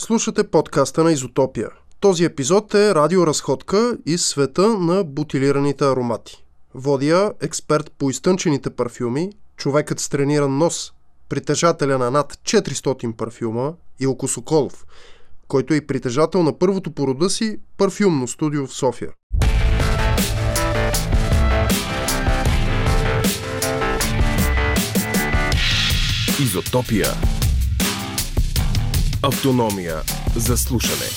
Слушате подкаста на Изотопия. Този епизод е радиоразходка из света на бутилираните аромати. Водя експерт по изтънчените парфюми, човекът с трениран нос, притежателя на над 400 парфюма Илко Соколов, който е и притежател на първото по рода си парфюмно студио в София. Изотопия. Автономия за слушане.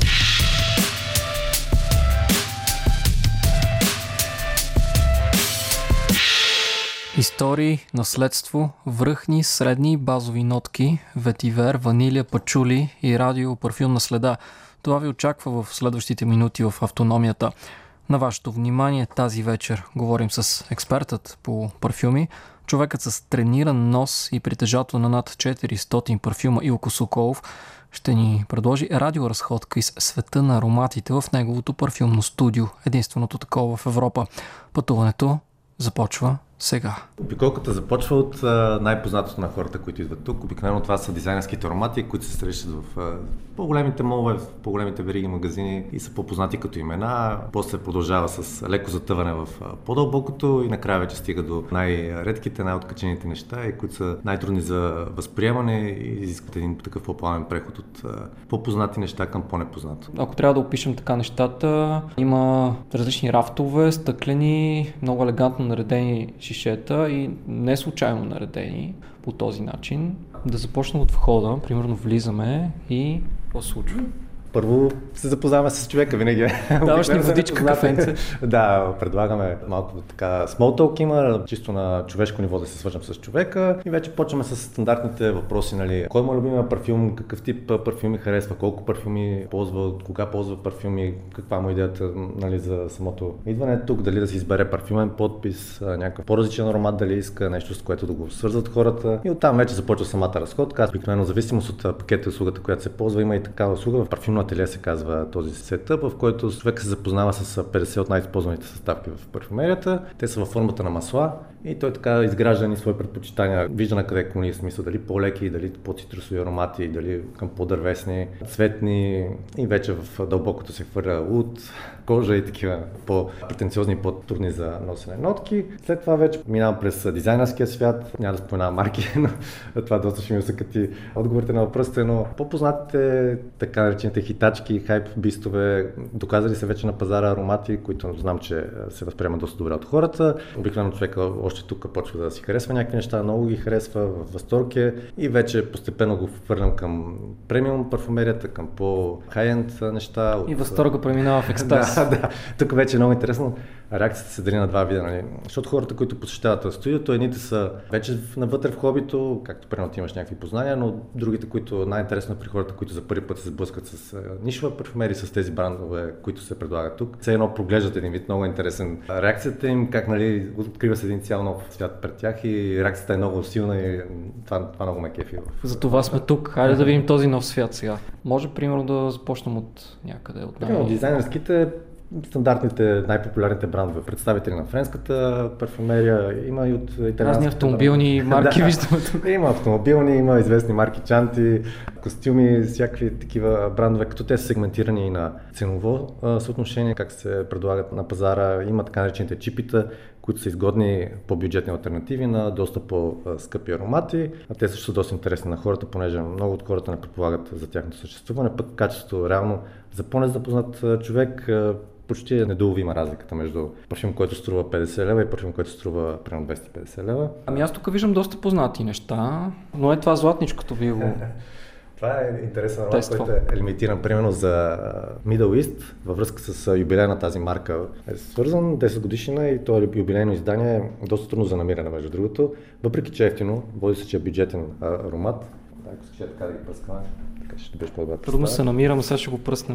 Истории, наследство, връхни, средни, базови нотки, ветивер, ванилия, пачули и радиопарфюмна следа. Това ви очаква в следващите минути в автономията. На вашето внимание тази вечер говорим с експертът по парфюми, човекът с трениран нос и притежател на над 400 парфюма Илко Соколов ще ни предложи радиоразходка из света на ароматите в неговото парфюмно студио, единственото такова в Европа. Пътуването започва сега. Обиколката започва от най-познатото на хората, които идват тук. Обикновено това са дизайнерските аромати, които се срещат в по-големите молове, в по-големите вериги магазини и са по-познати като имена. После се продължава с леко затъване в по-дълбокото и накрая вече стига до най-редките, най-откачените неща, и които са най-трудни за възприемане и изискват един такъв по-плавен преход от по-познати неща към по-непознато. Ако трябва да опишем така нещата, има различни рафтове, стъклени, много елегантно наредени шишета и не случайно наредени по този начин. Да започнем от входа, примерно влизаме и какво се случва? Първо се запознаваме с човека винаги. Даваш ни водичка, кафенце. Да, предлагаме малко така small talk има, чисто на човешко ниво да се свържем с човека и вече почваме с стандартните въпроси, нали. Кой му е любимия парфюм, какъв тип парфюми харесва, колко парфюми ползва, кога ползва парфюми, каква му е идеята, нали, за самото идване тук, дали да си избере парфюмен подпис, някакъв по-различен аромат, дали иска нещо, с което да го свързват хората. И оттам вече започва самата разходка. Обикновено зависимост от пакета и услугата, която се ползва, има и такава услуга в парфюмно ателие се казва този сетъп, в който човек се запознава с 50 от най-използваните съставки в парфюмерията. Те са във формата на масла и той така изгражда ни свои предпочитания. Вижда на къде клони, смисъл дали по-леки, дали по-цитрусови аромати, дали към по-дървесни, цветни, и вече в дълбокото се хвърля луд, кожа и такива по-претенциозни, по-трудни за носене нотки. След това вече минавам през дизайнерския свят, няма да споменавам марки, но това доста ще ми усъкати отговорите на въпросите, но по-познатите така наречените хитачки, хайп бистове, доказали се вече на пазара аромати, които знам, че се възприемат доста добре от хората. Обикновено човека още тук почва да си харесва някакви неща, много ги харесва, в възторг е, и вече постепенно го върнам към премиум парфумерията, към по-хай-енд неща. И възторга преминава в екстаз. Да. Тук вече е много интересно. Реакцията се дели на два вида, нали? Защото хората, които посещават студиото, едните са вече навътре в хобито, както примерно ти имаш някакви познания, но другите, които най-интересно при хората, които за първи път се сблъскат с нишова парфюмери, с тези брандове, които се предлагат тук. Все едно проглеждат един вид, много интересен. Реакцията им, как, нали, открива се един цял нов свят пред тях и реакцията е много силна и това много ме кефи. За това сме тук. Хайде да видим този нов свят сега. Може, примерно, да започнем от някъде. От дизайнерските, стандартните, най-популярните брандове, представители на френската парфюмерия, има и от италианските. Разни автомобилни марки виждаме тук. Има автомобилни, има известни марки чанти, костюми, всякакви такива брандове, като те са сегментирани и на ценово съотношение, как се предлагат на пазара. Има така наречените чипита, които са изгодни по-бюджетни алтернативи на доста по-скъпи аромати. А те също са доста интересни на хората, понеже много от хората не предполагат за тяхното съществуване. Пък качеството реално за по-незапознат човек почти е недоуловима разликата между парфюм, който струва 50 лева и парфюм, който струва примерно 250 лева. Ами аз тук виждам доста познати неща, но е това златничкото ви го... Това е интересен аромат, който е лимитиран примерно за Middle East, във връзка с юбилея на тази марка. Е свързан 10 годишнина и това юбилейно издание е доста трудно за намиране, между другото. Въпреки че е ефтино, води се, че е бюджетен аромат. Ако се така да ги пръскаме, така ще беше по-добре. Трудно се намирам, сега ще го пръснем.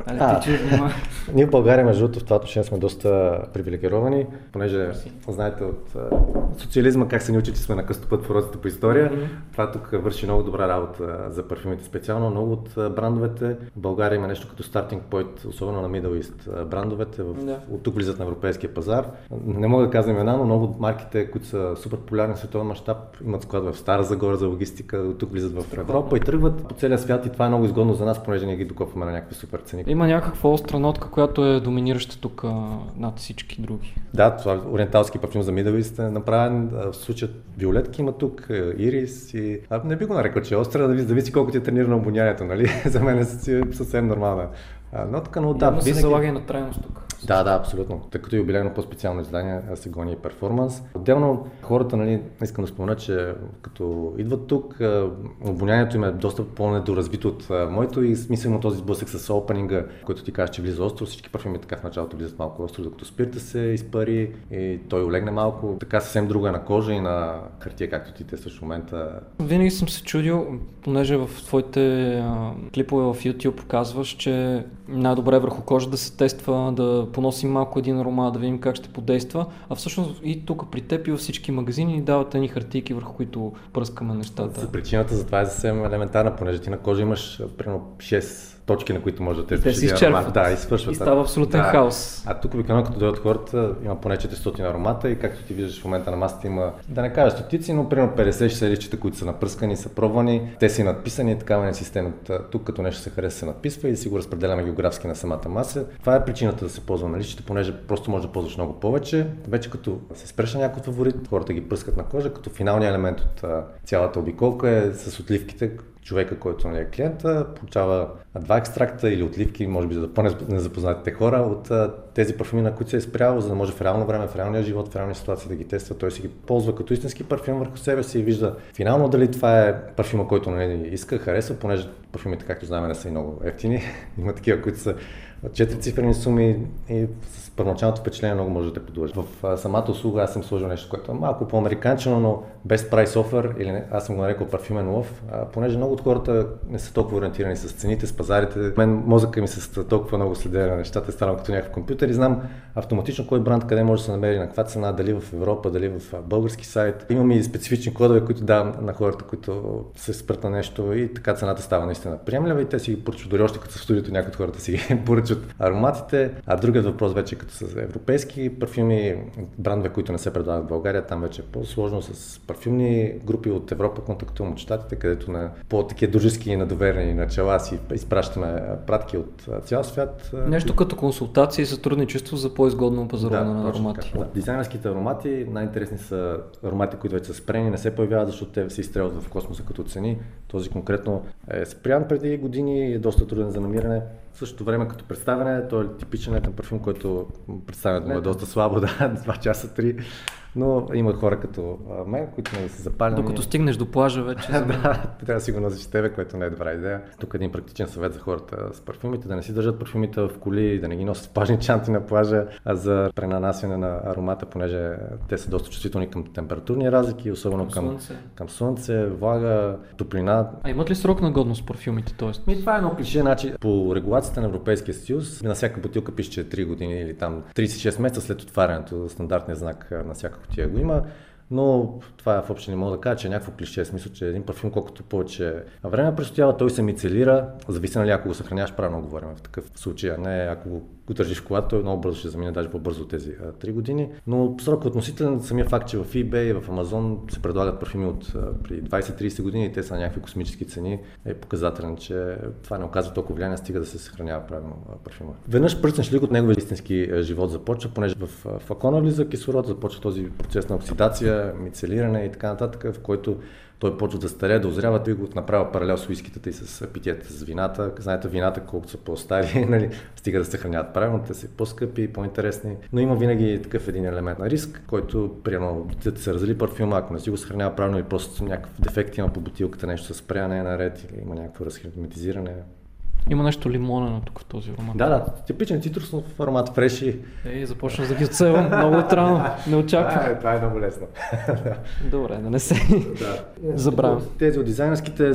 Ти чуеш внимание. Ние в България, между другото, в това отношение сме доста привилегировани, понеже знаете от социализма как се ни учи, че сме на къстопът в уроците по история. Това тук върши много добра работа за парфюмите специално. Много от брандовете в България има нещо като стартинг point, особено на Middle East брандовете, от тук влизат на европейския пазар. Не мога да казвам имена, но много от марките, които са супер популярни в световен мащаб, имат складове в Стара Загора за логистика, от тук влизат в Европа и тръгват по целия свят и това е много изгодно за нас, понеже ние ги докопваме на някакви супер цени. Има някаква остра нотка, която е доминираща тук над всички други. Да, това ориенталски парфюм за Middle East е направен, в случая виолетки има тук, ирис и... не би го нарекал, че е остра, да зависи колко ти е тренирано обонянието, нали? За мен е съвсем нормална нотка, но да, винаги... се залага и на трайност тук. Да, абсолютно. Тъй като е юбилейно по-специално издание, се гони и перформанс. Отделно хората, нали, искам да спомена, че като идват тук, обонянието им е доста по-недоразвито от моето и смислено този сблъсък с опенинга, който ти кажеш, че влиза остро. Всички парфюми така в началото влизат малко остро, докато спирта се изпари и той олегне малко. Така съвсем друга на кожа и на хартия, както ти тестваш в момента. Винаги съм се чудил, понеже в твоите клипове в YouTube показваш, че най-добре върху кожа да се тества, да поносим малко един аромат, да видим как ще подейства, а всъщност и тук при теб и във всички магазини ни дават едни хартийки, върху които пръскаме нещата. Причината за това е съвсем елементарна, понеже ти на кожа имаш примерно 6 точки, на които може да тестваш. Те се изчерпват. Да, и свършват. И става абсолютен хаос. А тук обикновено като дойдат хората, има поне 400 аромата и както ти виждаш в момента на масата има, да не кажа стотици, но примерно 50-60 листчета, които са напръскани, са пробвани, те са надписани и такава е системата. Тук като нещо се хареса, се надписва и си го разпределяме географски на самата маса. Това е причината да се ползва на листчета, понеже просто може да ползваш много повече. Вече като се спреша някой фаворит, хората ги пръскат на кожа, като финалният елемент от цялата обиколка е с отливките. Човека, който е клиента, получава 2 екстракта или отливки, може би за по-незапознатите хора от тези парфюми, на които се е спрял, за да може в реално време, в реалния живот, в реални ситуации да ги тества. Той си ги ползва като истински парфюм върху себе си и вижда финално дали това е парфюма, който иска, харесва, понеже парфюмите, както знаем, не са и много ефтини. Има такива, които са 4 цифрени суми и с първоначалното впечатление много може да те подлъжи. В самата услуга аз съм сложил нещо, което е малко по-американчено, но без price offer, или не, аз съм го нарекал парфюмен лов, понеже много от хората не са толкова ориентирани с цените, с пазарите. Мен мозъка ми с толкова много следене на нещата е станал като някакъв компютър и знам автоматично кой бранд къде може да се намери, на каква цена, дали в Европа, дали в български сайт. Имам и специфични кодове, които давам на хората, които се спрат на нещо и така цената става наистина приемлива и те си ги поръчват, дори още като са в студиото някои от хората си ги поръчват ароматите. А другият въпрос вече като с европейски парфюми, брандове, които не се предлагат в България, там вече е по-сложно с парфюмни групи от Европа, контактувам от щатите, където на по-такива дружески и надоверени начала си изпращаме пратки от цял свят. Нещо като консултация и сътрудничество за по-изгодно пазаруване на аромати. От дизайнерските аромати най-интересни са аромати, които вече са спрени, не се появяват, защото те се изстрелват в космоса като цени. Този конкретно е спрян преди години и е доста труден за намиране. В същото време като представяне, той е типичен летен парфюм, който представянето му е доста слабо, 2 часа, 3. Но има хора като мен, които не са запалени. Докато стигнеш до плажа вече. Да, трябва да си го носиш тебе, което не е добра идея. Тук един практичен съвет за хората с парфюмите, да не си държат парфюмите в коли, да не ги носят в плажни чанти на плажа, а за пренанасяне на аромата, понеже те са доста чувствителни към температурни разлики, особено към слънце, влага, топлина. А имат ли срок на годност парфюмите? Това е едно клише, значи по регулацията на Европейския съюз, на всяка бутилка пише, че 3 години или там 36 месеца след отварянето, стандартния знак на всяка кутия го има. Но това в общи не мога да кажа, че е някакво клише, в смисъл, че един парфюм колкото повече време престоява, той се мицелира, зависи нали ако го съхраняваш правилно, говорим в такъв случай, а не ако го държиш в колата, той много бързо ще замине, даже по-бързо тези 3 години. Но срокът относителен, самия факт, че в eBay и в Amazon се предлагат парфюми от при 20-30 години и те са на някакви космически цени, е показателен, че това не оказва толкова влияние, стига да се съхранява правилно парфюма. Веднъж пръснеш ли от неговия истински живот започва, понеже в флакона влиза кислород, започва този процес на оксидация, мицелиране и така нататък, в който той почва да старее, да озрява, той го направя паралел с уискитата и с питието с вината. Знаете, вината колкото са по-стари, нали, стига да се съхраняват правилно, те са по-скъпи, по-интересни. Но има винаги такъв един елемент на риск, който примерно да се разли парфюма, ако не си го съхранява правилно или просто някакъв дефект има по бутилката, нещо с спряне наред или има някакво разхерметизиране. Има нещо лимонено тук в този аромат. Да, типичен цитрусов аромат, фреши. Започна да ги отсевам много отрано, не очаквам. Това е много лесно. Добре, да не се забравям. Тези от дизайнерските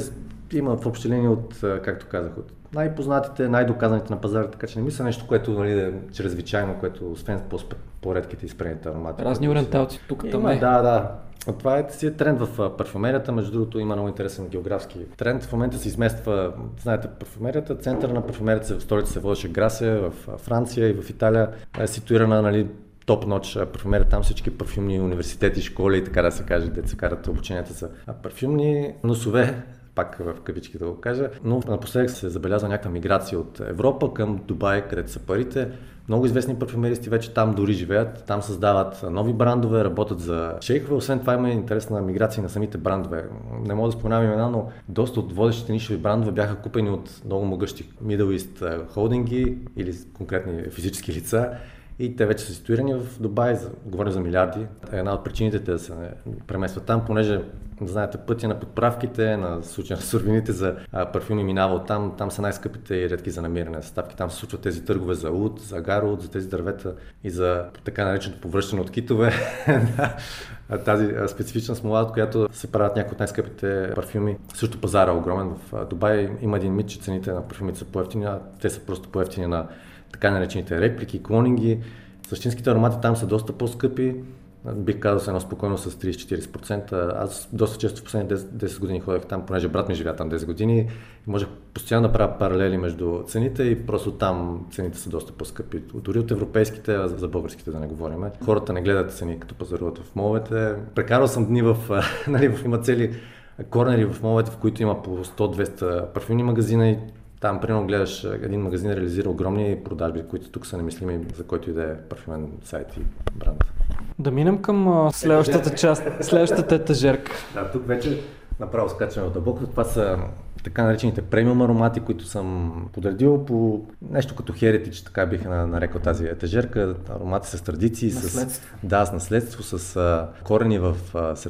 има в общи линии от, както казах, от най-познатите, най-доказаните на пазара, така че не мисля нещо, което нали, е чрезвичайно, което освен по-редките изпрените аромати. Разни ориенталци тук там. Да. Това си е тренд в парфюмерията, между другото има много интересен географски тренд. В момента се измества, знаете, парфюмерията, центъра на парфюмерията в столица се водеше Грасия, в Франция и в Италия е ситуирана, нали, топ-ноч парфюмерия, там всички парфюмни университети, школи и така да се каже, деца карат обученията са парфюмни носове, пак в кавички да го кажа, но напоследък се забелязва някаква миграция от Европа към Дубай, където са парите. Много известни парфюмеристи вече там дори живеят, там създават нови брандове, работят за шейхове. Освен това има интересна миграция на самите брандове. Не мога да споменавам имена, но доста от водещите нишови брандове бяха купени от много могъщи Middle East холдинги или конкретни физически лица. И те вече са ситуирани в Дубай, говорим за милиарди. Една от причините да се преместват там, понеже, знаете, пътя на подправките, на суровините за парфюми минава от там. Там са най-скъпите и редки за намиране съставки. Там се случват тези търгове за уд, за агаро, за тези дървета и за така нареченото повръщане от китове. Тази специфична смола, от която се правят някои от най-скъпите парфюми. Също пазара е огромен. В Дубай има един мит, че цените на парфюмите са по-евтини, а те са просто по-евтини на така наречените реплики, клонинги. Същинските аромати там са доста по-скъпи. Бих казал се едно спокойно с 30-40%. Аз доста често в последните 10 години ходех там, понеже брат ми живя там 10 години и можех постоянно да правя паралели между цените и просто там цените са доста по-скъпи. Дори от европейските, а за българските да не говорим. Хората не гледат цени като пазаруват в моловете. Прекарал съм дни има цели корнери в моловете, в които има по 100-200 парфюмни магазина и там, примерно, гледаш един магазин реализира огромни продажби, които тук са немислими за който и да е парфюмен сайт и бранд. Да минем към следващата част, следващата етажерка. Да, тук вече направо скачаме от дълбоко. Това са така наречените премиум аромати, които съм подредил по нещо като херитич, така бих нарекал тази етажерка. Аромати с традиции, с наследство, с корени в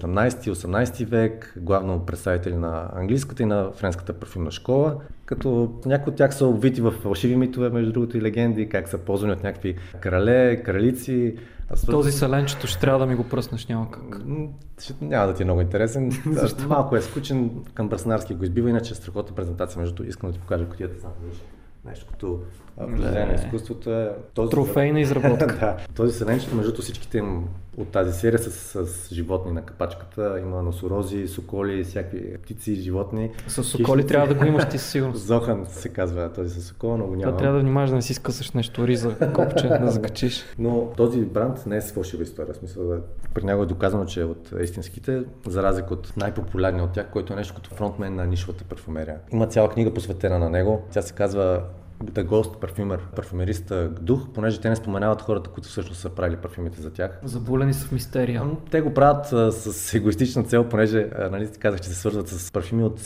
17-18 век, главно представители на английската и на френската парфюмна школа, като някои от тях са обвити в фалшиви митове, между другото и легенди, как са ползвани от някакви крале, кралици. Този селенчето ще трябва да ми го пръснеш, няма как. Няма да ти е много интересен. Малко е скучен, към Браснарски го избива, иначе е страхотна презентация, между искам да ти покажа кутията само нещо като произведение на изкуството е... Трофейна изработка. Да, този селенчето, между всичките им от тази серия с животни на капачката, има носорози, соколи, всякакви птици, животни. С соколи трябва да го имаш ти със сигурност. Зохан се казва този с сокола, но го няма. Това трябва да внимаваш да не си скъсаш нещо, риза, копче, да закачиш. Но този бранд не е с фалшива история, в смисъл при него е доказано, че е от истинските, за разлика от най-популярния от тях, който е нещо като фронтмен на нишовата парфумерия. Има цяла книга посветена на него, тя се казва The Ghost Parfumer, парфюмериста дух, понеже те не споменават хората, които всъщност са правили парфюмите за тях. Забулени са в мистерия. Те го правят с егоистична цел, понеже нали, казах, че се свързват с парфюми от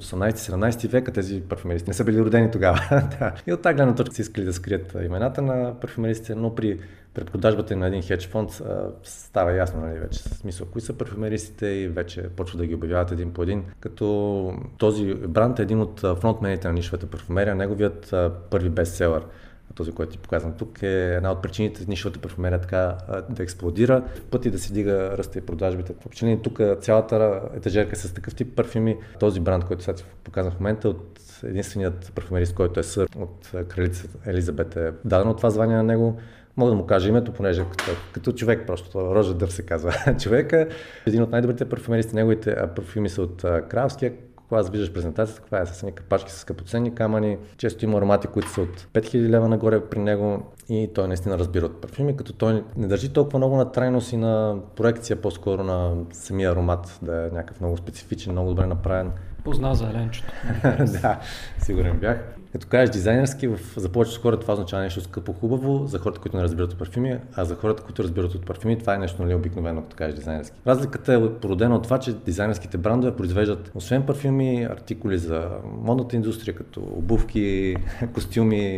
18-17 века, тези парфюмеристи не са били родени тогава. И от тази гледна точка си искали да скрият имената на парфюмеристите, но при продажбата на един хедж фонд става ясно, нали, вече с смисъл кои са парфюмеристите и вече почва да ги обявяват един по един. Като този бранд е един от фронтмените на нишовата парфюмерия, неговият първи бестселър, този, който ти показвам тук, е една от причините нишовата парфюмерия така да експлодира, пъти да се дига ръста и продажбите. В общини тук цялата етажерка е с такъв тип парфюми. Този бранд, който сега ти показвам в момента, от единственият парфюмерист, който е сър от кралица Елизабет, е дадено това звание на него. Мога да му кажа името, понеже като човек просто, Рожа Дъв се казва човека. Един от най-добрите парфюмеристи, неговите парфюми са от кралския клас, виждаш презентацията, това е с едни капачки с скъпоценни камъни. Често има аромати, които са от 5000 лева нагоре при него и той наистина разбира от парфюми, като той не държи толкова много на трайност и на проекция, по-скоро на самия аромат, да е някакъв много специфичен, много добре направен. Позна за еленчето. Да, сигурен бях. Като кажеш дизайнерски, за повечето хора това означава нещо скъпо хубаво, за хората, които не разбират от парфюми, а за хората, които разбират от парфюми, това е нещо нали, обикновено, като кажеш дизайнерски. Разликата е породена от това, че дизайнерските брандове произвеждат освен парфюми, артикули за модната индустрия, като обувки, костюми,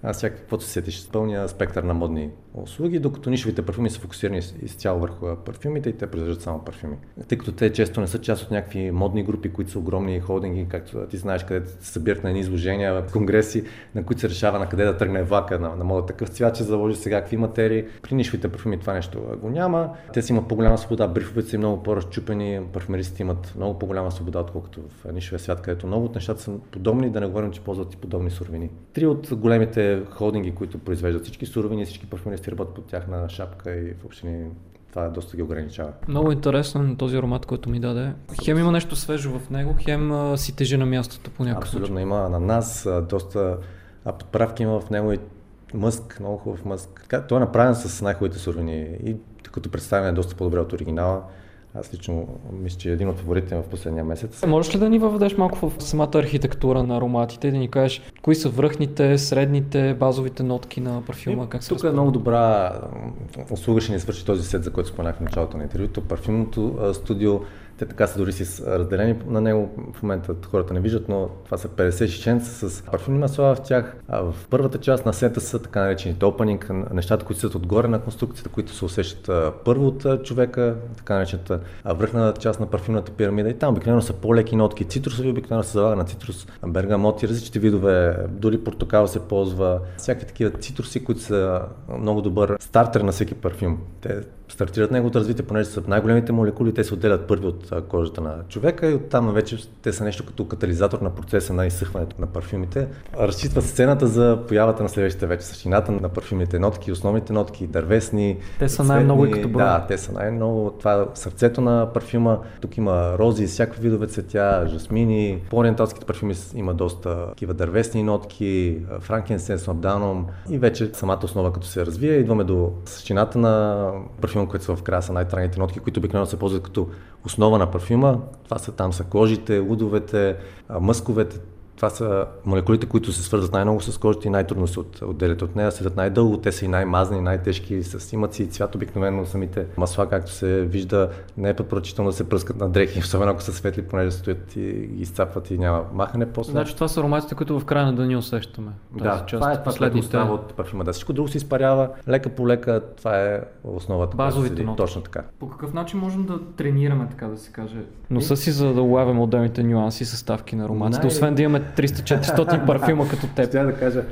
всякакви, каквото се сетиш, пълния спектър на модни услуги, докато нишовите парфюми са фокусирани изцяло върху парфюмите и те произвеждат само парфюми. Тъй като те често не са част от някакви модни групи, които са огромни холдинги, както ти знаеш, където се събират на едни изложения, конгреси, на които се решава на къде да тръгне влака на мода. Такъв цвят, че заложи сега какви материи. При нишовите парфюми това нещо го няма. Те си имат по-голяма свобода, брифовете са много по-разчупени, парфюмеристите имат много по-голяма свобода, отколкото в нишовия свят, където много от нещата са подобни, да не говорим, че ползват и подобни суровини. Три от големите холдинги, които произвеждат всички суровини, всички парфюмеристи работят под тяхна шапка и въобще това доста ги ограничава. Много интересен този аромат, който ми даде. Хем има нещо свежо в него, хем си тежи на мястото по някакъв начин. Абсолютно има ананас, доста подправки има в него и мъск, много хубав мъск. Той е направен с най-хубавите суровини и като представяне е доста по-добре от оригинала. Аз лично мисля, че е един от фаворитите в последния месец. Можеш ли да ни въведеш малко в самата архитектура на ароматите и да ни кажеш кои са връхните, средните, базовите нотки на парфюма? Как се тук е много добра услуга ще ни свърши този сет, за който споменах в началото на интервюто. Парфюмното студио, те така са дори си разделени на него. В момента хората не виждат, но това са 50 шишенца с парфюмни масла в тях. А в първата част на сета са така наречените опенинг, нещата, които са отгоре на конструкцията, които се усещат първо от човека, така наречената връхна част на парфюмната пирамида. И там обикновено са по-леки нотки, цитрусови, обикновено се залага на цитрус, бергамот и различните видове, дори портокал се ползва, всякакви такива цитруси, които са много добър стартер на всеки парфюм. Те стартират неговото развитие, понеже са най-големите молекули, те се отделят първи от кожата на човека и оттам вече те са нещо като катализатор на процеса на изсъхването на парфюмите. Разчитва сцената за появата на следващите вече същината на парфюмните нотки, основните нотки, дървесни. Те са най-много и като брой. Да, те са най-много. Това е сърцето на парфюма. Тук има рози, всякакви видове цветя, жасмини. По-ориенталските парфюми има доста такива дървесни нотки, франкинсенс, лабданум и вече самата основа като се развие, идваме до същината на парфюма, които са в края са най-трайните нотки, които обикновено се ползват като основа на парфюма. Там са кожите, удовете, мъсковете. Това са молекулите, които се свързват най-много с кожата и най-трудно се отделят от нея, седят най-дълго, те са и най-мазни, най-тежки, имат си цвят обикновено самите масла, както се вижда, не е препоръчително да се пръскат на дрехи, особено ако са светли, понеже стоят и ги изцапват и няма махане после. Значи това са ароматите, които в края на деня усещаме. Да, това е последните остава от парфюма. Да, всичко друго се изпарява, лека по лека, това е основата. Базовите ноти. Точно така. По какъв начин можем да тренираме, така да се каже? Носа си, за да улавяме отделните нюанси и съставки на ароматите, освен да имаме 300-400 парфюма като теб. Ще да кажа,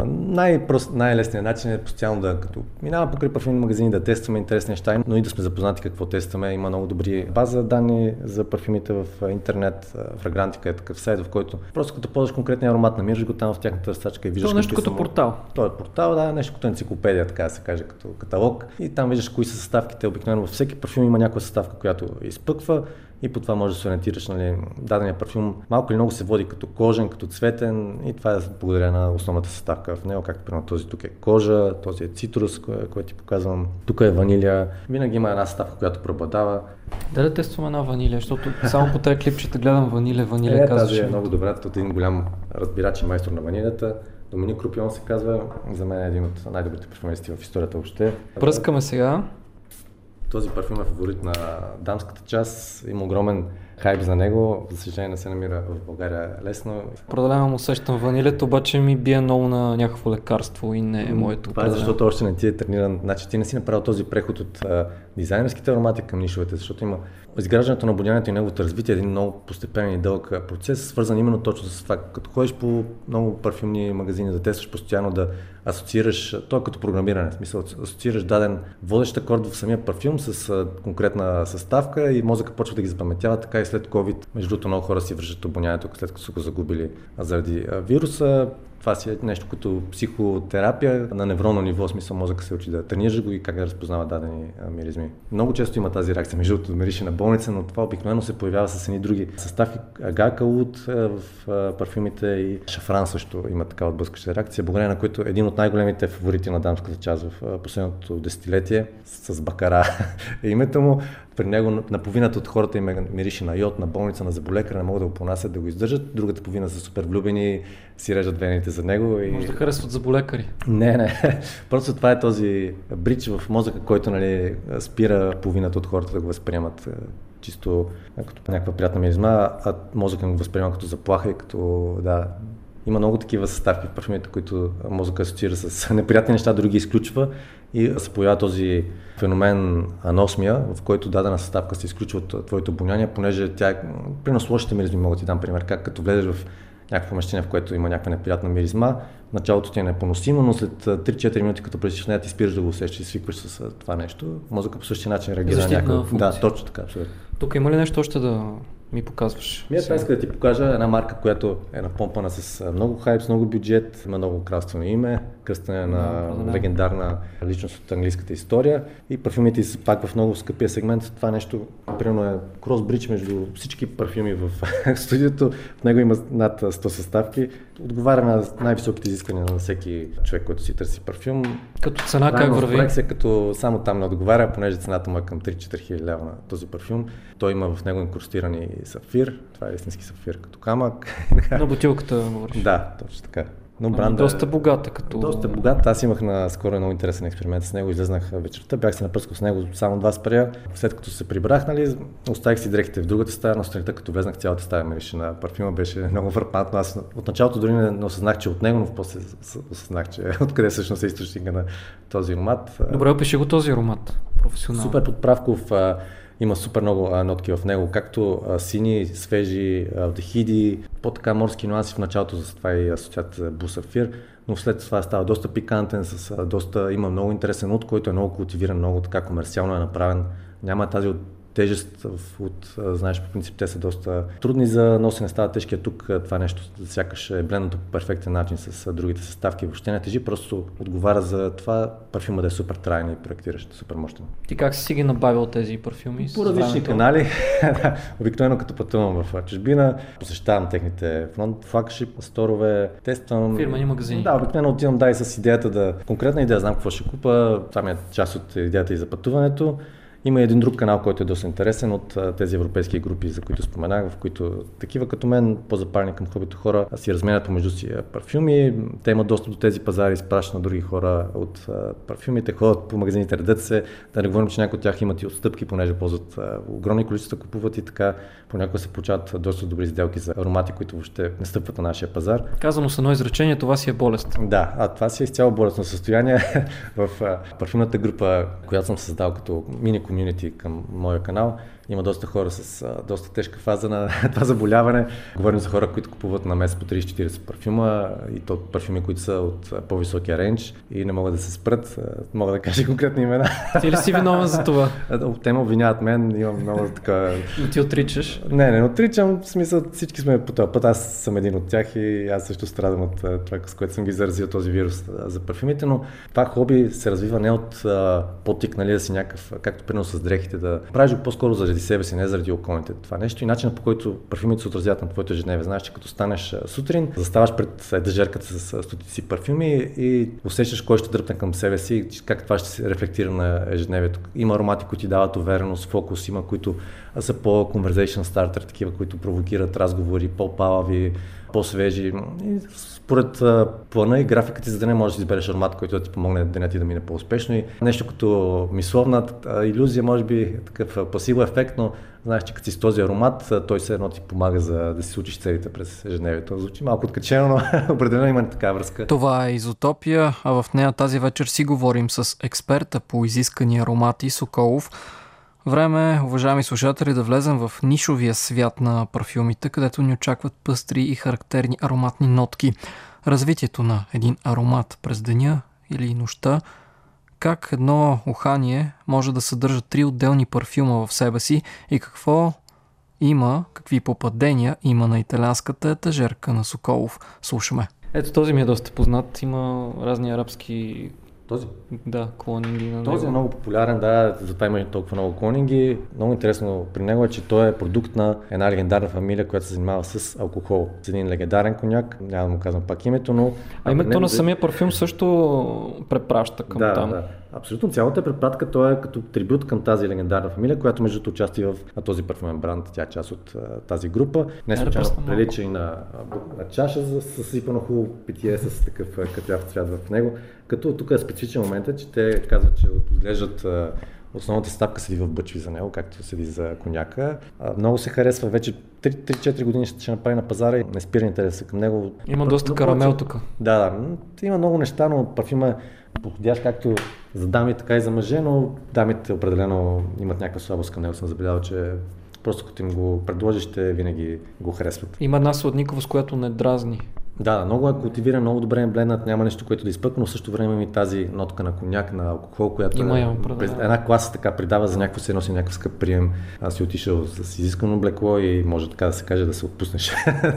най-лесният начин е постоянно да като минава покрай парфюмни магазини, да тестваме интересни неща, но и да сме запознати какво тестваме. Има много добри база данни за парфюмите в интернет, Фрагрантика е такъв сайт, в който просто като ползваш конкретния аромат, намираш го там в тяхната търсачка и виждаш. Това е нещо като портал. Това е портал, да, нещо като енциклопедия, така да се каже, като каталог. И там виждаш кои са съставките. Обикновено във всеки парфюм има някаква съставка, която изпъква. И по това можеш да се ориентираш, нали, дадения парфюм малко или много се води като кожен, като цветен и това е благодаря на основната съставка в него, както примерно този тук е кожа, този е цитрус, който ти показвам, тук е ванилия, винаги има една съставка, която преобладава. Да тестваме една ванилия, защото само по тези клипчета гледам ванилия, казваш. Тази е много добра, от един голям разбирач и майстор на ванилията. Доминик Рупион се казва, за мен е един от най-добрите парфюмеристи в историята въобще. Пръскаме сега. Този парфюм е фаворит на дамската част, има огромен хайп за него, за съжаление не се намира в България лесно. Определено му усещам ванилията, обаче ми бие много на някакво лекарство и не е моето. Това е защото още не ти е трениран, значи ти не си направил този преход от дизайнерските аромати към нишовете, защото има изграждането на обонянието и неговото развитие е един много постепенен и дълъг процес, свързан именно точно с това. Като ходиш по много парфюмни магазини, да тестваш постоянно, да асоциираш, то е като програмиране, в смисъл, асоциираш даден водещ акорд в самия парфюм с конкретна съставка и мозъка почва да ги запаметява, така и след COVID. Между другото много хора си връщат обонянието, след като са го загубили заради вируса. Това си е нещо като психотерапия на невронно ниво, смисъл мозъка се учи да тренираш го и как да разпознава дадени миризми. Много често има тази реакция, между другото, мирише на болница, но това обикновено се появява с едни други съставки. Агакалут в парфюмите и шафран също има такава отблъскаща реакция, благодарение на които един от най-големите фаворити на дамската част в последното десетилетие с бакара е името му. При него наполовината от хората им мирише на йод, на болница, на заболекар, не могат да го понасят, да го издържат. Другата половина са супер влюбени, си режат вените за него. И... Може да харесват заболекари. Не. Просто това е този бридж в мозъка, който нали, спира половината от хората да го възприемат чисто като някаква приятна миризма, а мозъкът го възприема като заплаха и като Има много такива съставки в парфюмите, които мозъка асоциира с неприятни неща, дори ги изключва и се появява този феномен аносмия, в който дадена съставка се изключва от твоето обоняние, понеже тя, примерно с лошите миризми, мога да ти дам пример, как като влезеш в някакво помещение, в което има някаква неприятна миризма, началото ти е непоносимо, но след 3-4 минути, като пресиш в нея, ти спираш да го усещаш и свикваш с това нещо. Мозъка по същия начин реагира на някаква. Да, точно така, абсолютно. Тук има ли нещо още да ми показваш? Това иска да ти покажа една марка, която е напомпана с много хайп, с много бюджет, има много кралствено име, кръстане на легендарна личност от английската история и парфюмите са пак в много скъпия сегмент. Това нещо, примерно е кросбридж между всички парфюми в студиото, в него има над 100 съставки, отговаря на най-високите изисквания на всеки човек, който си търси парфюм. Като цена как върви? Проект се като само там не отговаря, понеже цената му е към 3-4 хиляди лева на този парфюм. Той има в него инкрустирани сафир, това е истински сафир като камък. На бутилката говориш? Да, точно така. Но бранда доста богата като... Доста богат. Аз имах наскоро много интересен експеримент с него, излезнах вечерта, бях се напръскал с него само 2 спрея. След като се прибрах, оставих си дрехите в другата стая, но сутринта като влезнах, цялата стая мирише на парфюма, беше много фрапантно. Аз от началото дори не осъзнах, че от него, но после осъзнах, че откъде всъщност е източника на този аромат. Добре, опиши го този аромат, професионално. Супер подправков. Има супер много нотки в него, както сини, свежи, алдехиди, по-така морски нюанси в началото, за това и асоциацията Бусафир, но след това става доста пикантен, има много интересен нот, който е много култивиран, много така комерциално е направен. Няма тази тежест, знаеш, по принцип те са доста трудни за носене, става тежкия тук, това нещо сякаш е блендното по перфектен начин с другите съставки, въобще не тежи, просто отговаря за това парфюма да е супер траен и проектиращ, супер мощен. Ти как си ги набавил тези парфюми? По различни канали, обикновено като пътувам в чужбина, посещавам техните флагшип сторове, тествам. Фирмени магазини. Да, обикновено отивам и с идеята конкретна идея, знам какво ще купа, това ми е част от идеята и за пътуването. Има един друг канал, който е доста интересен от тези европейски групи, за които споменах, в които такива като мен, по-запалени към хобито хора, си разменят помежду си парфюми. Те имат достъп до тези пазари, изпращат на други хора от парфюмите, ходят по магазините, редят се. Да не говорим, че някои от тях имат и отстъпки, понеже ползват огромни количества, купуват и така. Понякога се получават доста добри сделки за аромати, които въобще не стъпват на нашия пазар. Казано с едно изречение, това си е болест. Да, това си е изцяло болестно състояние. В парфюмната група, която съм създал като мини комюнити към моя канал, има доста хора с доста тежка фаза на това заболяване. Говорим за хора, които купуват на месец по 30-40 парфюма и то парфюми, които са от по-високия рейндж и не могат да се спрат. Мога да кажа конкретни имена. Ти ли си виновен за това? Те ме обвиняват мен, имам много така... Но ти отричаш? Не отричам, в смисъл всички сме по този път, аз съм един от тях и аз също страдам от това, с което съм ги заразил този вирус за парфюмите, но това хоби се развива не от потик, да си някакъв, както примерно с дрехите, да правиш го по-скоро заради себе си, не заради околните. Това нещо и начинът, по който парфюмите се отразяват на твоето ежедневие. Знаеш, че като станеш сутрин, заставаш пред етажерката с стотици парфюми и усещаш кой ще дръпне към себе си и как това ще се рефлектира на ежедневието. Има аромати, които ти дават увереност, фокус, има които са по-conversation starter, такива, които провокират разговори, по-палави, по-свежи. И според плана и графиката, за да не можеш да избереш аромат, който да ти помогне деня ти да мине по-успешно. И нещо като мисловна илюзия, може би такъв пасиво ефект, но знаеш, че като си с този аромат, той все едно ти помага да си случиш целите през ежедневието. Звучи малко откачено, но определено има такава връзка. Това е Изотопия, а в нея тази вечер си говорим с експерта по изискани аромати Соколов. Време, уважаеми слушатели, да влезем в нишовия свят на парфюмите, където ни очакват пъстри и характерни ароматни нотки. Развитието на един аромат през деня или нощта, как едно ухание може да съдържа 3 отделни парфюма в себе си и какви попадения има на италианската етажерка на Соколов. Слушаме. Ето този ми е доста познат, има разни арабски... Този? Да, клонинги на него. Този е много популярен, да, затова има толкова много клонинги. Много интересно при него е, че той е продукт на една легендарна фамилия, която се занимава с алкохол. С един легендарен коняк, няма да му казвам пак името, но... името на самия парфюм също препраща към там. Да. Абсолютно, цялата препратка, той е като трибют към тази легендарна фамилия, която между другото участва в този парфюмен бранд, тя е част от тази група. Не случайно прилича и на чаша за съсипано хубаво питие с такъв кафяв цвят в него. Като тук е специфичен момент, че те казват, че отглеждат основната съставка седи в бъчви за него, както седи за коняка. Много се харесва вече 3-4 години ще направи на пазара и не спира интереса към него. Има доста карамел тук. Да, има много неща, но парфюма е подходящ както за дами, така и за мъже, но дамите определено имат някаква слабост към него. Съм забелязал, че просто като им го предложиш, те винаги го харесват. Има една сладниковост, която не дразни. Да, много е култивиран, много добре е бленднат, няма нещо, което да изпъква, но в същото време има и тази нотка на коняк, на алкохол, която една класа така придава за някакво се носи някакъв скъп прием. Аз си отишъл с изискано облекло и може така да се каже да се отпуснеш.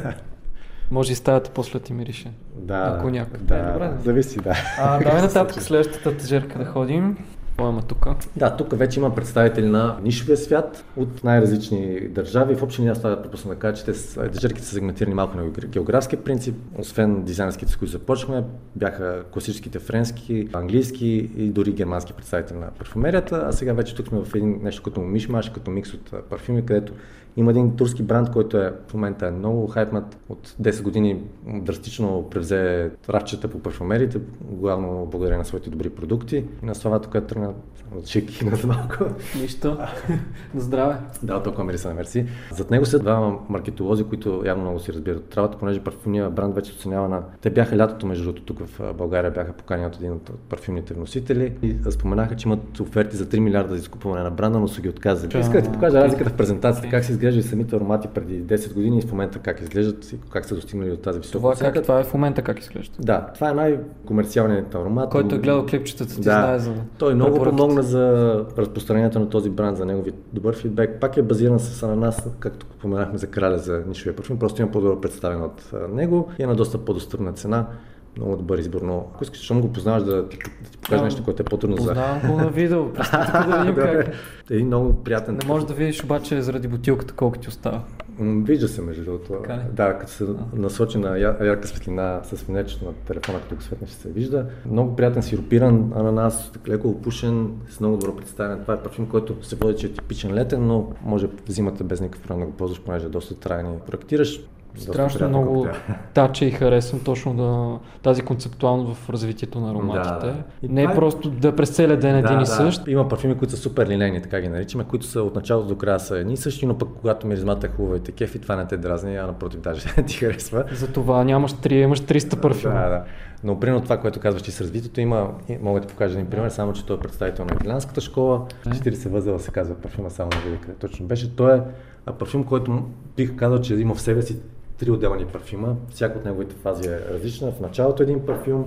Може и стаята после ти мирише. Да, коняк. Да, добре. Зависи, да. Давай нататък следващата етажерка да ходим. Има тук. Да, тук вече има представители на нишовия свят от най-различни държави. В общи линии аз това да пропусна да кажа, че етажерките са сегментирани малко на географски принцип. Освен дизайнерските, с които започнахме, бяха класическите френски, английски и дори германски представители на парфумерията. А сега вече тук сме в един нещо като мишмаш, като микс от парфюми, където има един турски бранд, който в момента е много хайпнат. От 10 години драстично превзе рафчета по парфумерите, главно благодарение на своите добри продукти. И на словата, която тръгна от шик и на малко. Нищо. На здраве. Да, толкова мириса на мерси. Зад него са два маркетолози, които явно много си разбират от работа, понеже парфюмния бранд вече оценява на... Те бяха лятото, между другото, тук в България бяха поканени от един от парфюмните вносители и споменаха, че имат оферти за 3 милиарда за изкупуване на бранда, но са ги отказали. Исках да ти покажа разликата в презентацията, как се изглеждат самите аромати преди 10 години и в момента как изглеждат и как са достигнали от тази висока оценка. Това е в момента как изглежда? Да, това е най-комерциалният аромат. Който е гледал клипчетата, ти знае за... Той много помогна за разпространението на този бранд, за негови добър фидбек. Пак е базиран с ананас, както споменахме за краля за нишовия парфюм, просто има по-добро представен от него и е на доста по-достъпна цена. Много добър избор, но ако искаш, защото го познаваш да ти покажа нещо, което е по-трудно за... Познавам го на видео, представете да видим как. Е много приятен. Не можеш да видиш обаче заради бутилката колко ти остава. Вижда се между другото. Да, като се насочи на ярка светлина с фенерчето на телефона, като го светне, ще се вижда. Много приятен сиропиран ананас, леко опушен, с много добро представяне. Това е парфюм, който се води, че е типичен летен, но може в зимата без никакъв проблем да го ползваш, понеже е доста трайни. Проектираш. Страшно много тача и харесвам точно тази концептуалност в развитието на ароматите. Не е просто да през целия ден един и същ. Има парфюми, които са супер линейни, така ги наричаме, които са от началото до края са едни и същи, но пък когато миризмата е хубава и те кефи, това не те дразни, а напротив даже ти харесва. Затова имаш 300 парфюма. Да. Но примерно това, което казваш, че с развитието мога да ти покажа един пример, само че той е представител на италианската школа. 40 възела се казва парфюма, само не видя къде точно беше. Той е парфюм, който бих казал, че има в себе си 3 отделни парфюма. Всяка от неговите фази е различна. В началото е един парфюм,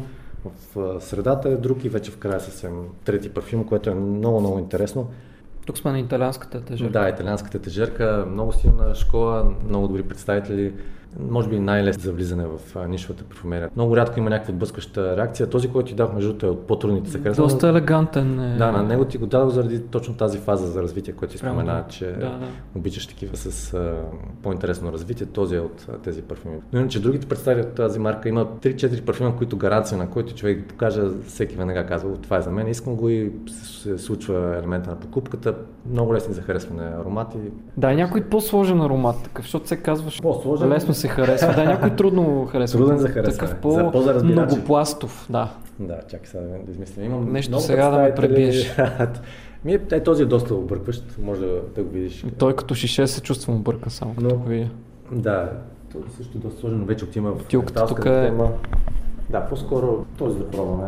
в средата е друг и вече в края съвсем трети парфюм, което е много интересно. Тук сме на италианската етажерка. Да, италианската етажерка, много силна школа, много добри представители. Може би най-лесно за влизане в нишовата парфумерия. Много рядко има някаква отблъскваща реакция. Този, който ти дах между е от по-трудните се харесва. Доста елегантен. Да, на него ти го дадох заради точно тази фаза за развитие, което ти спомена, че обичаш такива с по-интересно развитие. Този е от тези парфюми. Но иначе другите представители от тази марка има 3-4 парфюма, които гаранция, на който човек покаже, всеки веднага казва, това е за мен, искам го и се случва елемента на покупката. Много лесни за харесване аромати. Да, някой по-сложен аромат такъв, защото се казваш по-сложен. Лесно се харесва. Да, някой трудно харесва. Труден за харесване. Такъв по-многопластов, да. Да, чакай сега да измисля. Имам нещо сега да ме пребиеш. Този е доста объркващ, може да го видиш. Той като шише се чувствам объркан само като го видя. Да, той също е доста сложен, но вече отима в металската тема. Да, по-скоро този да пробваме.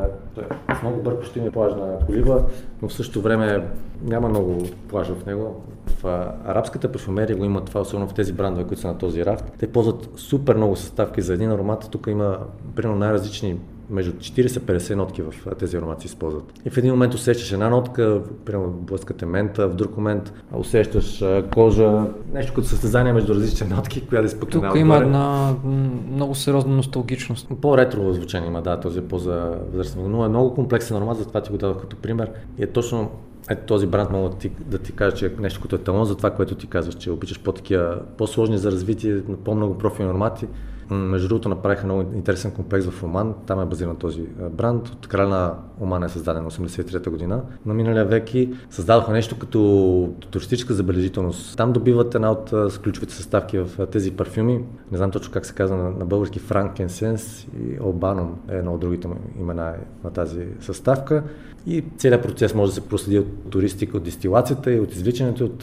С много бъркащо има плажна колиба, но в същото време няма много плажа в него. В арабската парфюмерия го има това, особено в тези брандове, които са на този рафт. Те ползват супер много съставки за един аромат. Тук има примерно най-различни, между 40-50 нотки в тези аромати се използват. И в един момент усещаш една нотка, примерно блъскате мента, в друг момент усещаш кожа, нещо като състезание между различни нотки, коя да изпъкне най-отгоре. Тук има една много сериозна носталгичност. По-ретро звучение има, да, този е по-възрастен, но е много комплексен аромат, затова ти го дадох като пример. И е точно този бранд мога да ти кажа, че е нещо, което е талон за това, което ти казваш, че обичаш по-сложни за развитие, по-много профилни аромати. Между другото направиха много интересен комплекс в Оман, там е базиран този бранд. От краля на Оман е създаден 1983 година. На миналия век и създадоха нещо като туристическа забележителност. Там добиват една от ключовите съставки в тези парфюми. Не знам точно как се казва на български, Frankincense и Албанум е едно от другите имена на тази съставка. И целият процес може да се проследи от туристика, от дестилацията и от извличането от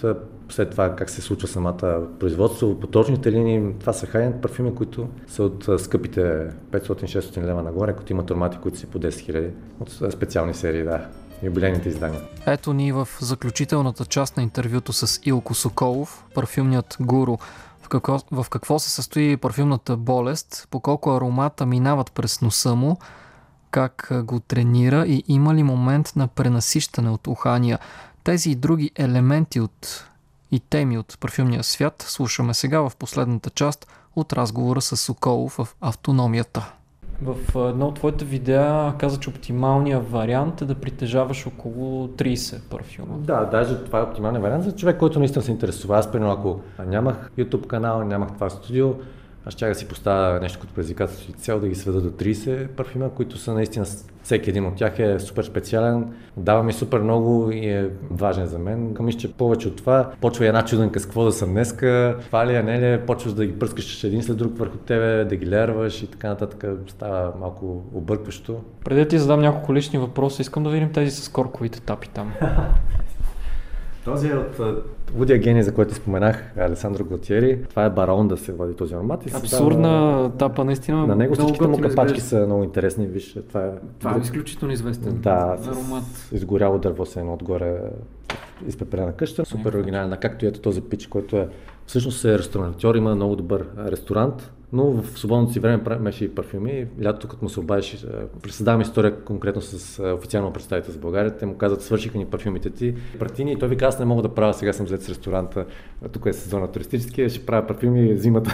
след това как се случва самата производство. По точните линии това са хай-енд парфюми, които са от скъпите 500-600 лева нагоре, които имат аромати, които са по 10 000 от специални серии, да, юбилейните издания. Ето ни в заключителната част на интервюто с Илко Соколов, парфюмният гуру. В какво се състои парфюмната болест, по колко аромата минават през носа му, как го тренира и има ли момент на пренасищане от ухания. Тези и други елементи и теми от парфюмния свят слушаме сега в последната част от разговора с Соколов в Автономията. В едно от твоите видеа каза, че оптималният вариант е да притежаваш около 30 парфюма. Да, даже това е оптималният вариант за човек, който наистина се интересува. Аз, примерно, ако нямах YouTube канал, нямах това студио, аз ще да си поставя нещо като предизвикателство и цел да ги сведа до 30 парфюма, които са наистина, всеки един от тях е супер специален, дава ми супер много и е важен за мен. Мисля, че повече от това почва и една чуденка с какво да съм днеска, това ли е, не ли е, почваш да ги пръскаш един след друг върху тебе, да ги лерваш и така нататък, става малко объркващо. Преди да ти задам няколко лични въпроса, искам да видим тези с корковите тапи там. Този е от Лудия гений, за който споменах, Алесандро Готиери. Това е барон да се води този аромат. Абсурдна тапа, наистина. На него всичките му капачки са много интересни. Виж, това е изключително известен аромат. Изгоряло дърво се едно отгоре, изпепелена къща. Супер оригинален. Както и ето този пич, който е всъщност е ресторантьор, има много добър ресторант. Но в свободното си време меше и парфюми. Лятото, като му се обадиш, пресъздавам история конкретно с официално представител за България. Те му казват, свършиха ни парфюмите ти. Партини и той вика, аз не мога да правя, сега съм взет с ресторанта. Тук е сезона туристически, ще правя парфюми зимата.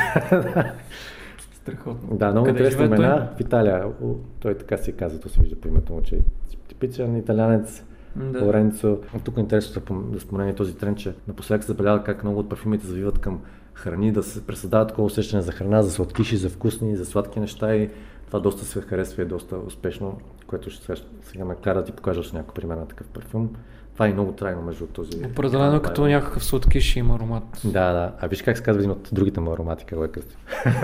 Страхотно. Да, много интересни имена. В Италия, той така си казва, то се вижда по името му, че е типичен италянец. Лоренцо. Тук е интересно да спомене този тренд, че напоследък се забелязва как много от парфюмите завиват към храни, да се пресъздават такова усещане за храна, за сладкиши, за вкусни, за сладки неща и това доста се харесва и доста успешно, което сега ме кара да ти покажа с някой пример на такъв парфюм. Това е много трайно между този... Определено като някакъв сладкиш има аромат. Да. А виж как се казва един от другите му аромати, какво е кръстил.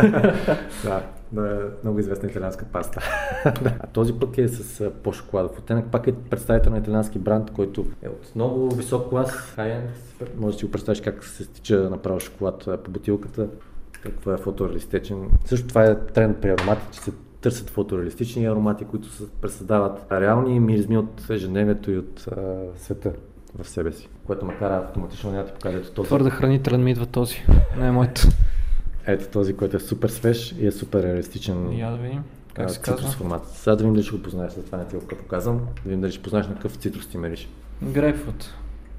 Да, много известна италианска паста. А този пък е с по-шоколадов оттенък. Пак е представител на италиански бранд, който е от много висок клас, high-end. Може да си го представиш как се стича направо шоколад по бутилката, какво е фотореалистичен. Също това е тренд при аромати, че се търсят фотореалистични аромати, които се представят реални миризми от ежедневието и от света в себе си, което ме кара автоматично да ти покажа този. Твърде хранителен ми идва този, не е моето. Ето този, който е супер свеж и е супер реалистичен. Я да видим как се казва. Формат. Сега да видим дали ще го познаеш, след това не ти го показвам. Да видим дали ще познаеш на какъв цитрус ти мериш. Грейпфрут.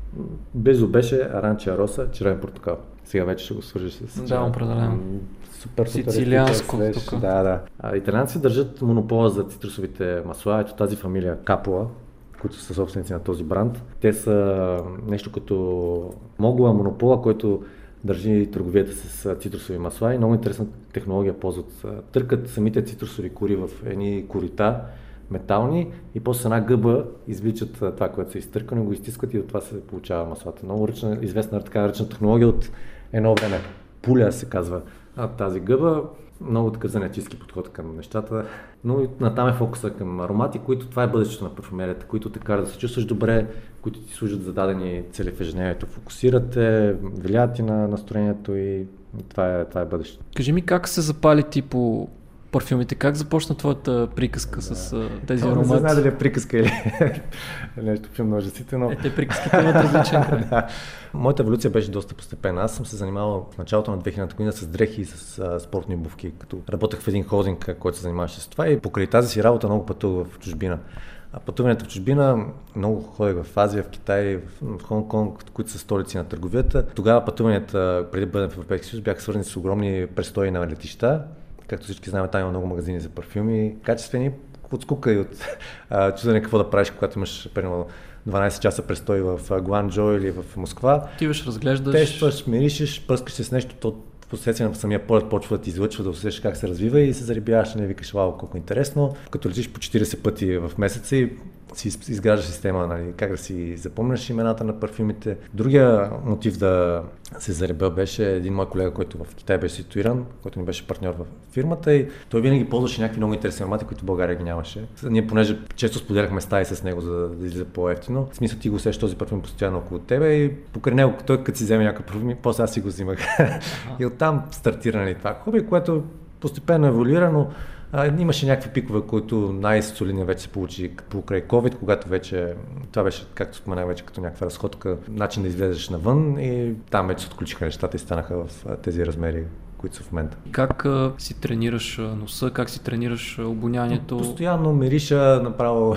Безо беше аранча роса, червен портокал. Сега вече ще го свържиш с... Да, определено. Супер сицилианско тук. Да. Италианци държат монопола за цитрусовите масла. Ето тази фамилия Капола, които са собственици на този бранд. Те са нещо като Могуа монопола, който държи търговията с цитрусови масла и много интересна технология ползват. Търкат самите цитрусови кори в едни корита, метални и после една гъба извличат това, което са изтъркани, го изтискат и от това се получава маслата. Много известна така ръчна технология от едно време. Пуля се казва тази гъба. Много такъв занятийски подход към нещата, но и натам е фокуса към аромати, които това е бъдещето на парфюмерията, които те карат да се чувстваш добре, които ти служат за дадени цели в ежедневието, фокусирате, влияят ти на настроението и това е бъдещето. Кажи ми как се запали ти по парфюмите, как започна твоята приказка с тези аромати? Не знае дали е приказка или нещо филмножиците, но... Те приказките имат различен край. Да. Моята еволюция беше доста постепенна. Аз съм се занимавал в началото на 2000-та година с дрехи и с спортни обувки, като работех в един холдинг, който се занимаваше с това и покрай тази си работа много пътувах в чужбина. А пътуването в чужбина, много ходех в Азия, в Китай, в Хонг-Конг, които са столици на търговията. Тогава пътуванията, преди да бъдем в Европейския съюз, бяха свързани с огромни престои на летища. Както всички знаем, там има много магазини за парфюми, качествени, от скука и от чудене какво да правиш, когато имаш примерно 12 часа престой в Гуанчжоу или в Москва. Отиваш, разглеждаш. Тестваш, миришеш, пръскаш се с нещо, то в последствие на самия полет почва да ти излъчва, да усещаш как се развива и се зарибяваш, не викаш, вау, колко интересно. Като летиш по 40 пъти в месеца и си изгражда система, нали, как да си запомняш имената на парфюмите. Другия мотив да се зареба беше един мой колега, който в Китай беше ситуиран, който ни беше партньор в фирмата и той винаги ползваше някакви много интересни аромати, които в България ги нямаше. Ние понеже често споделяхме стаи с него, за да излиза по-евтино. В смисъл ти го усещаш този парфюм постоянно около тебе и покрай него той като си вземе някакъв парфюм, после аз си го взимах. И оттам стартира това хоби, което постепенно еволюира, но имаше някакви пикове, които най-солидно вече се получи покрай COVID, когато вече, това беше, както споменах вече, като някаква разходка, начин да излезеш навън и там вече се отключиха нещата и станаха в тези размери, които са в момента. Как си тренираш носа, как си тренираш обонянието? Постоянно мириша направо,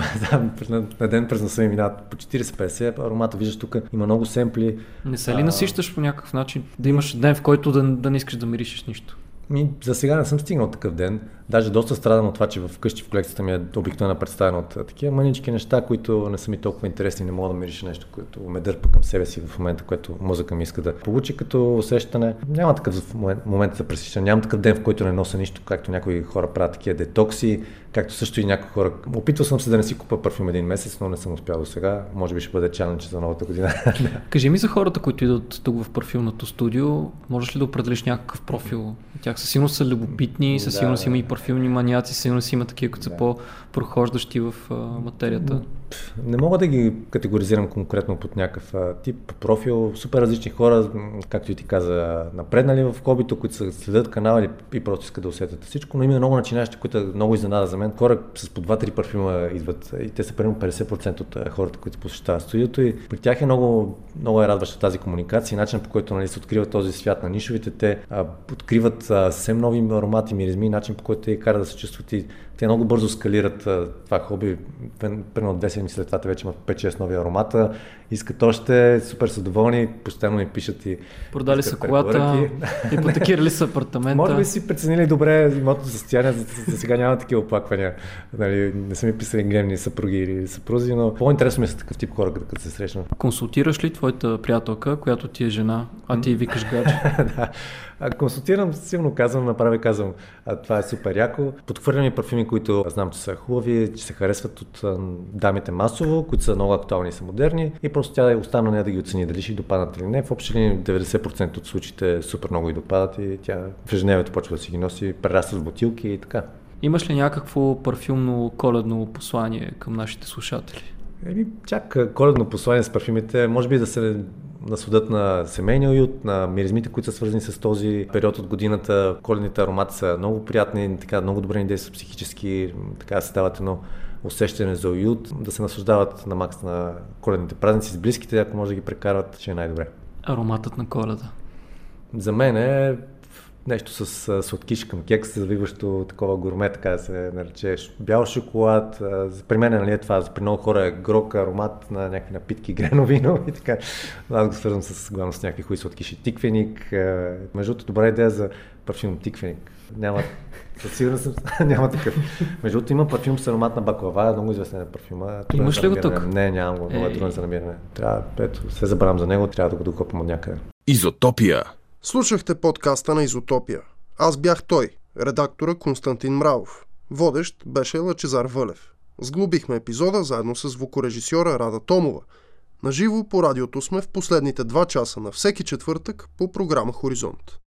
на ден през носа ми минават по 40-50, аромата виждаш тук, има много семпли. Не се ли насищаш по някакъв начин? Да имаш ден, в който да не искаш да миришеш нищо? За сега не съм стигнал такъв ден. Даже доста страдам от това, че вкъщи в колекцията ми е обикновено представено от такива мънички неща, които не са ми толкова интересни, не мога да мириша нещо, което ме дърпа към себе си в момента, което мозъка ми иска да получи като усещане. Няма такъв момент за пресичане, няма такъв ден, в който не нося нищо, както някои хора правят такива детокси, както също и някои хора. Опитвал съм се да не си купа парфюм един месец, но не съм успял до сега. Може би ще бъде чалендж за новата година. Кажи ми за хората, които идват тук в парфюмното студио, можеш ли да определиш някакъв профил? Тях със сигурност са любопитни, със сигурност има и парфюмни маняци, сигурно си има такива, които са по-прохождащи в материята. Не мога да ги категоризирам конкретно под някакъв тип профил. Супер различни хора, както и ти каза, напреднали в хобито, които следят канала и просто искат да усетят всичко, но има много начинаещи, които е много изненада за мен. Хора с по 2-3 парфюма идват и те са примерно 50% от хората, които посещават студиото и при тях е много е радваща тази комуникация и начин, по който се открива този свят на нишовите. Те откриват съвсем нови аромати, миризми, начин, по който те карат да се чувстват и те много бързо скалират това хоби. Примерно 2 седмици след това те вече имат 5-6 нови аромата, искат още, супер са доволни, постоянно ми пишат и продали са колата, ипотекирали са апартамента. Може би си преценили добре имотното състояние, за сега няма такива оплаквания. Нали, не са ми писали гневни съпруги или съпрузи, но по-интересно ми са такъв тип хора, като се срещна. Консултираш ли твоята приятелка, която ти е жена, а ти викаш гадже? Да. Консултирам, силно казвам, това е супер яко. Подхвърлям и парфюми, които знам, че са хубави, че се харесват от дамите масово, които са много актуални и са модерни и просто тя е останала нея да ги оцени дали ще допаднат или не. В общи линии 90% от случаите супер много и допадат и тя в ежедневието почва да си ги носи, прераства с бутилки и така. Имаш ли някакво парфюмно коледно послание към нашите слушатели? Чак коледно послание с парфюмите, може би да се насладят на семейния уют, на миризмите, които са свързани с този период от годината. Коледните аромати са много приятни, така, много добре ни действат психически, така се дават едно усещане за уют, да се наслаждават на макс на коледните празници с близките, ако може да ги прекарват, ще е най-добре. Ароматът на Коледа? За мен е нещо с сладкиш към кекс, завиващо такова гурме, така да се нарече бял шоколад. При мен нали, това, при много хора е грок, аромат на някакви напитки, грено вино и така. Аз го свързвам главно с някакви хубави сладкиши. Тиквеник. Между другото, добра идея за парфюм тиквеник. Сигурно съм, няма такъв. Между другото има парфюм с аромат на баклава, много известен е парфюма. Имаш ли го тук? Не, нямам го, много е трудно за намиране. Се забравям за него, трябва да го докопам от някъде. Изотопия. Слушахте подкаста на Изотопия. Аз бях той, редактора Константин Мравов. Водещ беше Лъчезар Вълев. Сглобихме епизода заедно с звукорежисьора Рада Томова. Наживо по радиото сме в последните 2 часа на всеки четвъртък по програма Хоризонт.